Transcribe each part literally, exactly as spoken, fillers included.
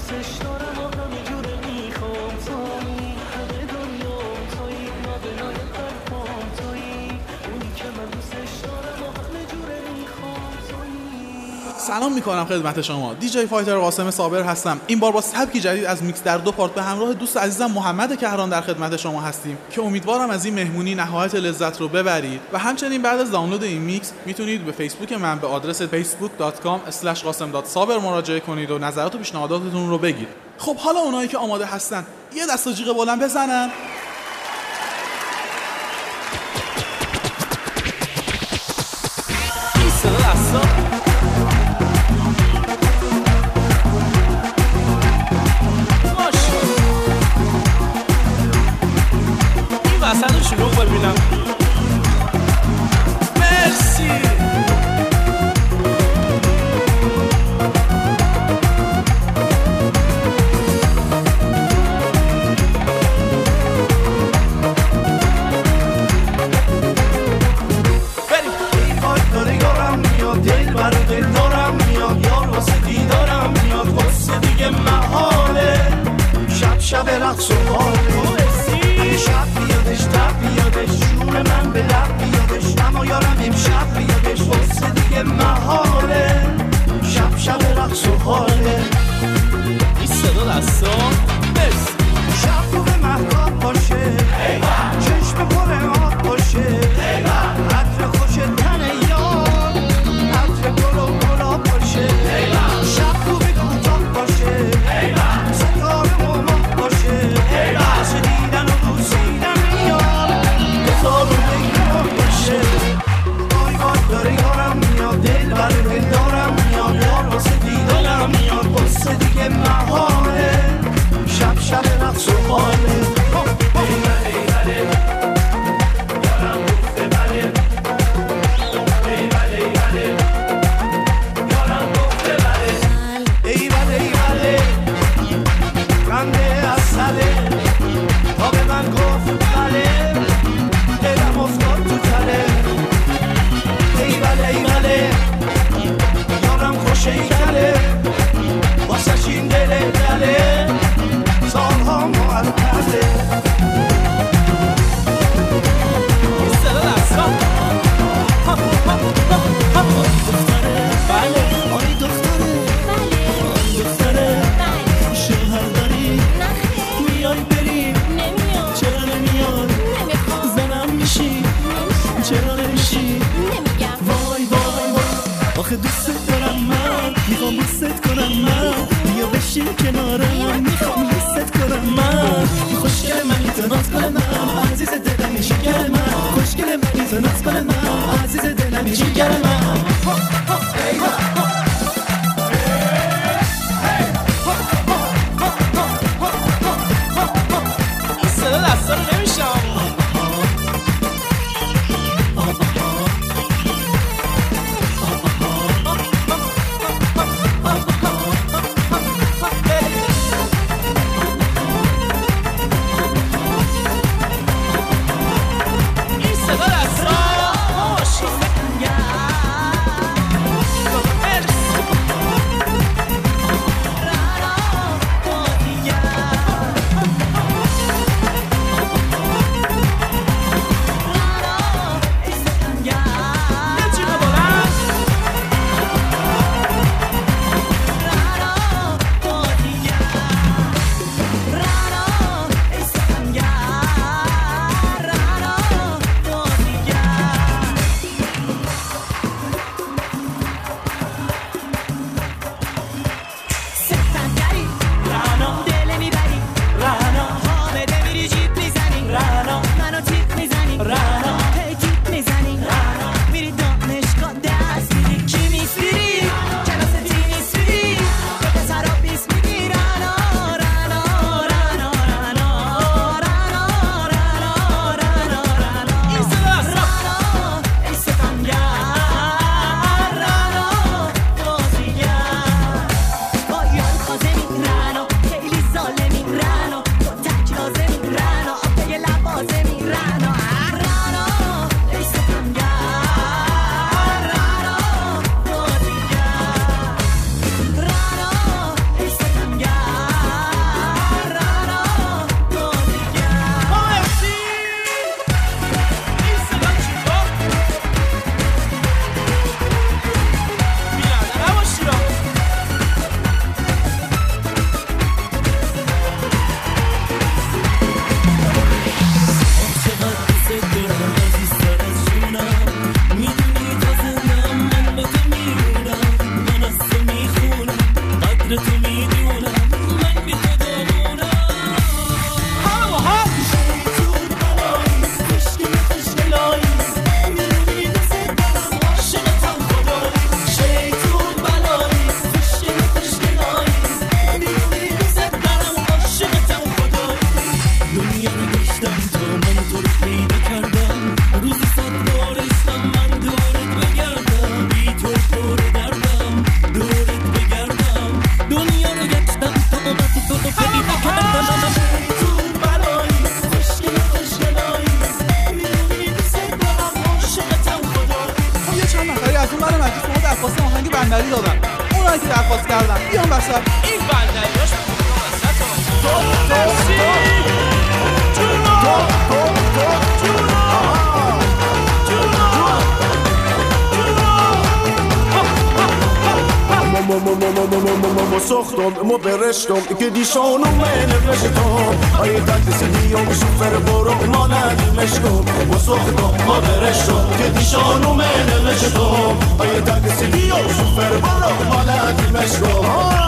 دوستش دارم و همه جوره میخوام تویی همه دنیام تویی نابنای قلبام تویی اونی که من دوستش دارم و همه جوره میخوام تویی. سلام میکنم خدمت شما، دیجی فایتر قاسم صابر هستم. این بار با سبکی جدید از میکس در دو پارت به همراه دوست عزیزم محمد کهران در خدمت شما هستیم که امیدوارم از این مهمونی نهایت لذت رو ببرید و همچنین بعد از دانلود این میکس میتونید به فیسبوک من به آدرس فیسبوک دات کام اسلش قاسم دات صابر مراجعه کنید و نظرات و پیشنهاداتتون رو بگید. خب حالا اونایی که آماده هستن یه دست جیغ بلند بزنن. اصلا رو شروع ببینم. مرسی. بریم. این بار داره یارم میاد، دل بر دل دارم میاد، یار واسه دیدارم میاد، واسه دیگه محاله شب شب رقص و حاله. شب بیادش تب بیادش جون من به لب بیادش اما یارم امشب بیادش واسه دیگه محاله شب شب رقص و حاله. این صدا دستا مرسی. شب خوب محتاب باشه چشم پر آب باشه عطر خوش تن یار عطر گل و گلاب باشه شب خوب کوتاه باشه ستاره و ماه باشه واسه دیدن و بوسیدن یار بذار و بگیرم باشه. وای وای داره یارم میاد، دل بر دل دارم میاد، یار واسه دیدارم میاد، واسه دیگه محاله شب شب رقص و حاله. شیکله واسه این دل دله سالها معطله. این صدا دستان بله آی دختره آی دختره شوهر داری میای بریم چرا نمیاد زنم میشی چرا نمیشی وای وای وای آخه دوست دارم من میخوام بوست کنم من بیا بشین کنارم میخوام بوست کنم من خوشگل منی تو ناز کنم من عزیز دلمی جیگر من خوشگل منی تو ناز کنم من عزیز دلمی جیگر من. این صدا دستا رو نمیشم. تو رو پیدا کردم روزی صد بار عشقم من دورت بگردم بی تو پر دردم دورت بگردم دنیا رو گشتم تا قامت تو رو پیدا کردم تو برایی خوشگل خوشگلایی میدونی دوست دارم عاشقتم خدا. یه چند نفری از اون برای مجلس به ما درخواست آهنگ بندری دادن. اونایی که درخواست کردن بیان وسط. این بندریاش میکنم وسط ما ساختم ما برشتم که دیشانو من رشتم آیه تکسی دیوم شوفر برو ما ندیمشتم ما ساختم ما برشتم که دیشانو من رشتم آیه تکسی دیوم شوفر برو ما ندیمشتم.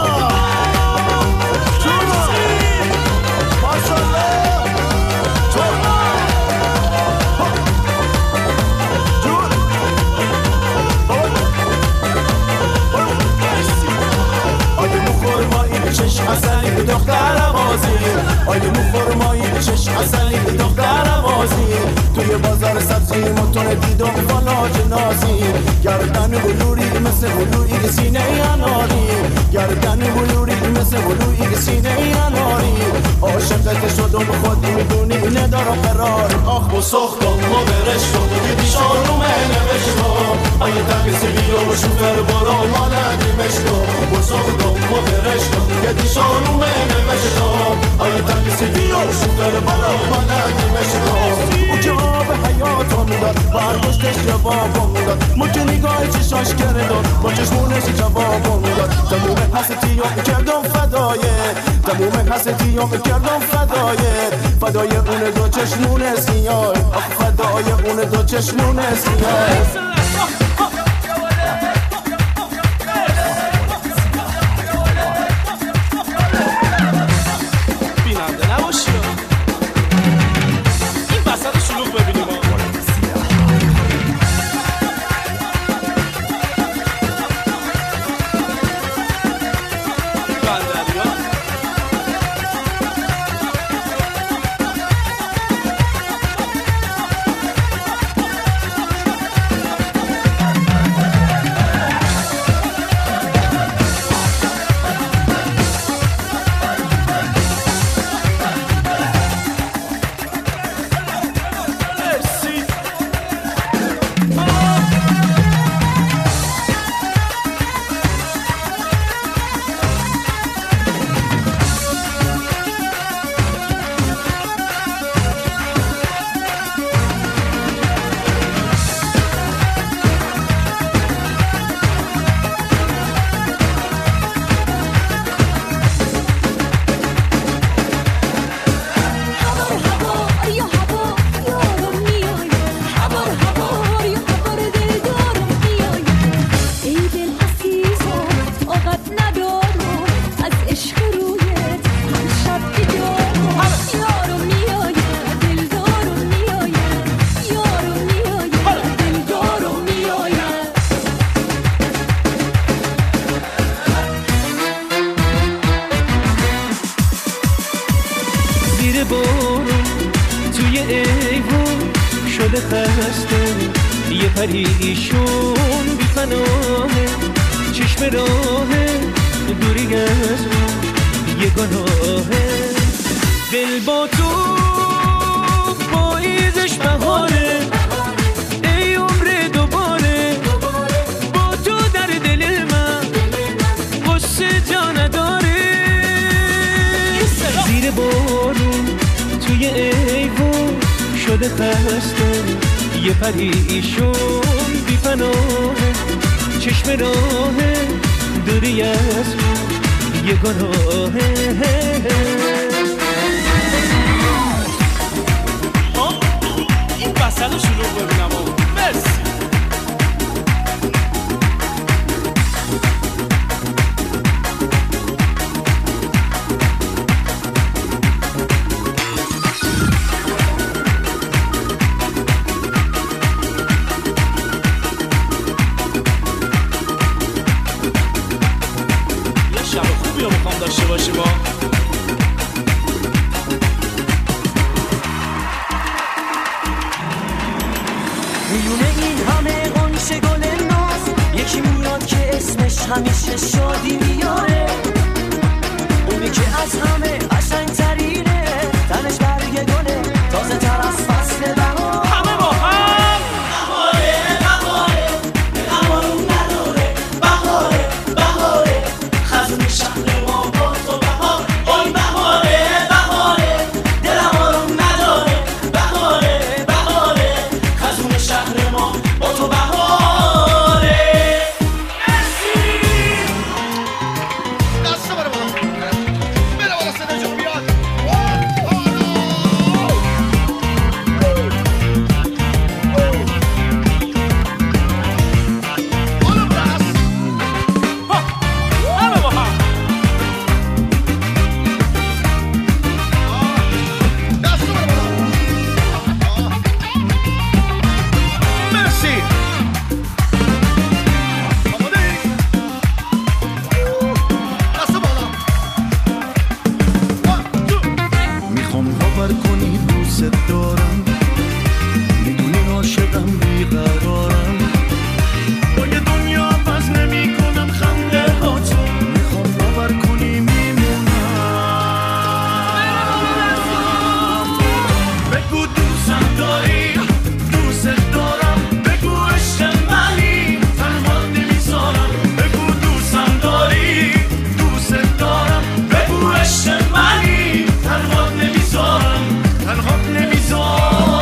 چشم اصلی دختر بازی آیه مو خرمایی چشم اصلی دختر بازی توی بازار سبزی موتور دیدم فلاج نازی گردن بلوری مثل بلوری سینه اناری گردن بلوری مثل بلوری سینه اناری عاشقت شدم خود میدونی ندارم قرار آخ و سختم ما برشتم دیشان رو من نوشتم آیه تکسی بیو شوفر برا ما ندیمشتم و سختم ما برشتم دیشان رو من نوشتم آیه تکسی بیو شوفر برا ما ندیمشتم. او که آب حیاتم داد برداشتش جوابم داد مجه نگاه چشاش کردم با چشمونش جوابم داد تموم حسیتیام کردم فدایه تموم حسیتیام کردم فدایه فدای اون دو چشمون سیاه فدای اون دو چشمون سیاه. پریشون بی پناهه چشم راهه دوری از ما یه گناهه دل با تو پاییزش بهاره ای عمر دوباره با تو در دل من قصه جا نداره زیر بارون توی ایوون شده خسته یه پریشون بی پناهه چشم راهه دوری از ما یه گناهه. این بسل رو شروع ببینم و مرسی. داشته باشیم با میونه این همه قنچه گل ناز یکی میاد که اسمش همیشه شادی میاره، اونی که از همه قشنگ ترینه، تنش برگ گله تازه تر از فصل بهار. همه با هم بهاره بهاره بهارون نداره، بهاره بهاره خزون شهر ما با تو بهار. آی بهاره بهاره دلم آروم نداره، بهاره بهاره خزون شهر ما با تو بهاره. دست بره بالا بره بالا صدا جون بیاد. بالا بس همه با هم دست بره بالا. مرسی آماده ای؟ دست بالا. One, two. میخوام باور کنی دوست دارم، میدونی عاشقم بیقرارم، با یه دنیا عوض نمی کنم خنده ها تو. میخوام باور کنی میمونم. بگو دوستم داری، دوست دارم، بگو عشق منی، تنها نمیذارم. بگو دوستم داری، دوست دارم، بگو عشق منی، تنها نمیذارم، تنها نمیذارم.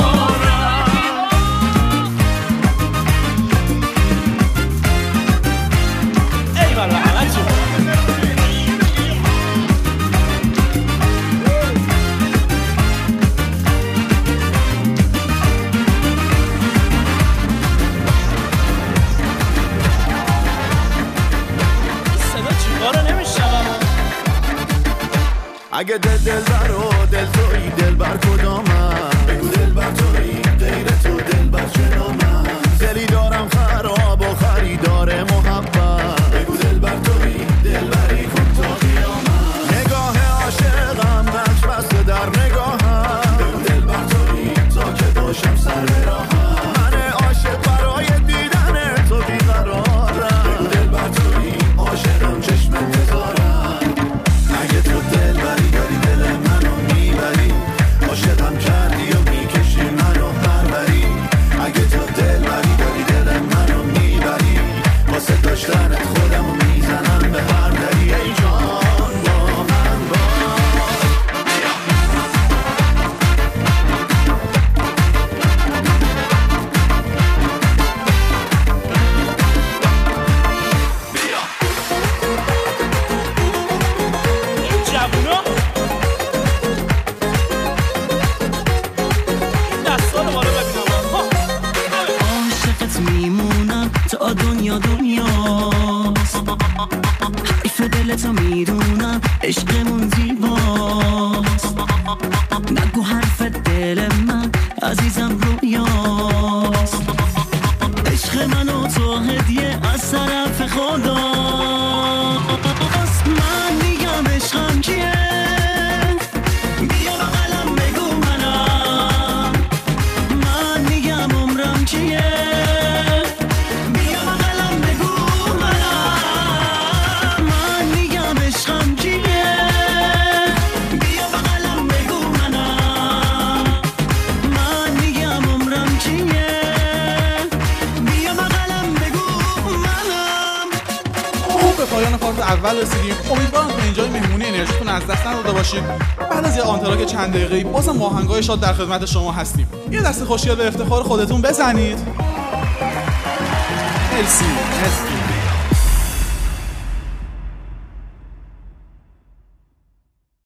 ای والا همه چی صدا چیکارو نمیشنوم. اگه دل دل بر و دل توی دل بر کدامم، بگو دل بر توی غیر تو دل بر چنامم. دلی دارم خراب و خریدار محبت، بگو دل بر توی دل بری کن تا قیامت. نگاه عاشقم نقش بسته در نگاهم، بگو دل بر توی تا که باشم سر به راهم. من عاشق برای دیدن تو بیقرارم، بگو دل بر توی عاشقم چشم انتظارم. اگه تو دل بری داری دل منو میبری، عاشقم کردی و میکشی منو پروری. اگه تو دل بری داری دل منو میبری، واسه داشتنت خودمو میزنم به هر دری. ای جان با من باش. این جوونا این دستا رو بالا ببینم. ها. عاشقت میمونم تا دنیا دنیاست، حیف دلتو میدونم عشقمون زیباست. نگو حرف دل من عزیزم رویاست، عشق من و تو هدیه از طرف خداست. من میگم عشقم کیه، بیا بغلم بگو منم. من میگم عمرم کیه، بیا بغلم بگو منم. من میگم عشقم کیه، بیا بغلم بگو منم. من میگم عمرم کیه، بیا بغلم بگو منم. خوب به پایان پارت اول رسیدیم. امیدوارم تا اینجای مهمونی انرژیتون از دست نداده باشید. بعد از یه آنتراک چند دقیقه‌ای بازم با آهنگای شاد در خدمت شما هستیم. یه دست خوشگل به افتخار خودتون بزنید. مرسی مرسی.